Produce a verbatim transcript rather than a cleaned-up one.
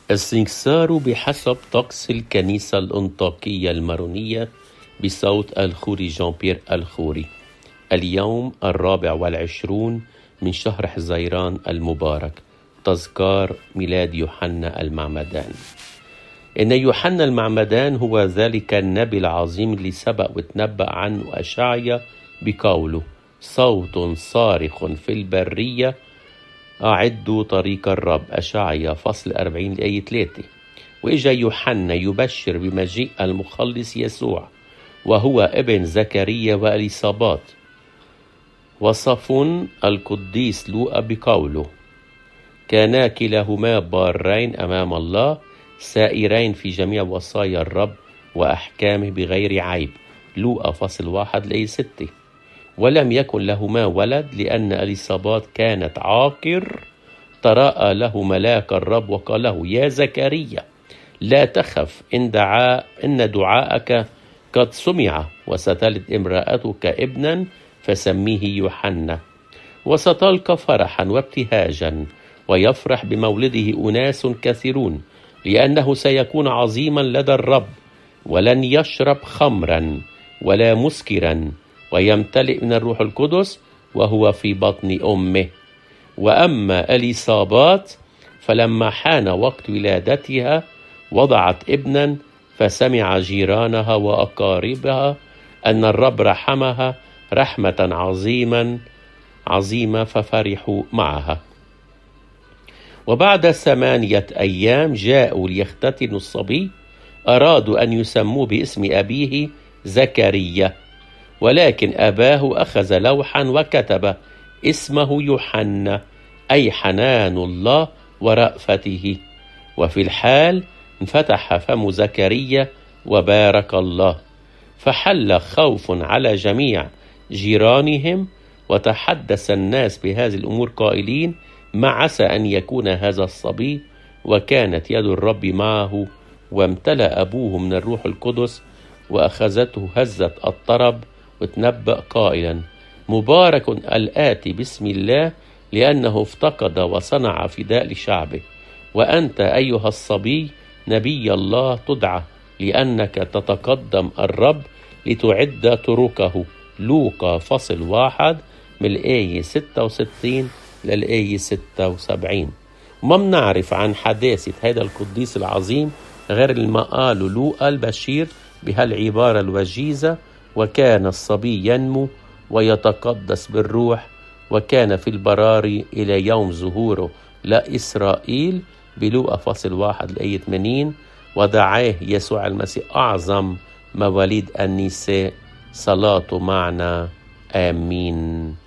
السنكسار بحسب طقس الكنيسة الأنطاكية المارونية بصوت الخوري جان بيير الخوري. اليوم الرابع والعشرون من شهر حزيران المبارك، تذكار ميلاد يوحنا المعمدان. إن يوحنا المعمدان هو ذلك النبي العظيم اللي سبق وتنبأ عنه أشعيا بقوله: صوت صارخ في البرية أعدوا طريق الرب. أشعيا فصل أربعين الآية ثلاثة. وإجا يوحنا يبشر بمجيء المخلص يسوع، وهو ابن زكريا وإليصابات. وصف القديس لوقا بقوله: كانا كلاهما بارين أمام الله، سائرين في جميع وصايا الرب وأحكامه بغير عيب. لوقا فصل واحد الآية ستة. ولم يكن لهما ولد لأن إليصابات كانت عاقر. تراءى له ملاك الرب وقال له: يا زكريا لا تخف، إن دعاء إن دعاءك قد سمع، وستلد امرأتك ابنا فسميه يوحنا، وستلقى فرحا وابتهاجا، ويفرح بمولده أناس كثيرون، لأنه سيكون عظيما لدى الرب، ولن يشرب خمرا ولا مسكرا، ويمتلئ من الروح القدس وهو في بطن أمه. وأما إليصابات فلما حان وقت ولادتها وضعت ابنا، فسمع جيرانها وأقاربها أن الرب رحمها رحمة عظيما عظيمة ففرحوا معها. وبعد ثمانية أيام جاءوا ليختتنوا الصبي، أرادوا أن يسموه باسم أبيه زكريا، ولكن أباه أخذ لوحا وكتب اسمه يوحنا، أي حنان الله ورأفته. وفي الحال انفتح فم زكريا وبارك الله، فحل خوف على جميع جيرانهم، وتحدث الناس بهذه الأمور قائلين: ما عسى أن يكون هذا الصبي؟ وكانت يد الرب معه، وامتلأ أبوه من الروح القدس، وأخذته هزة الطرب، وتنبأ قائلا: مبارك الآتي باسم الله، لأنه افتقد وصنع فداء لشعبه. وأنت أيها الصبي نبي الله تدعى، لأنك تتقدم الرب لتعد طرقه. لوقا فصل واحد من الآية ستة وستين للآية ستة وسبعين. وما بنعرف عن حداثة هذا القديس العظيم غير ما قاله لوقا البشير بهالعبارة الوجيزة: وكان الصبي ينمو ويتقدس بالروح، وكان في البراري إلى يوم ظهوره لإسرائيل. بلوقا فصل واحد الآية ثمانين. ودعاه يسوع المسيح أعظم مواليد النساء. صلاته معنا، آمين.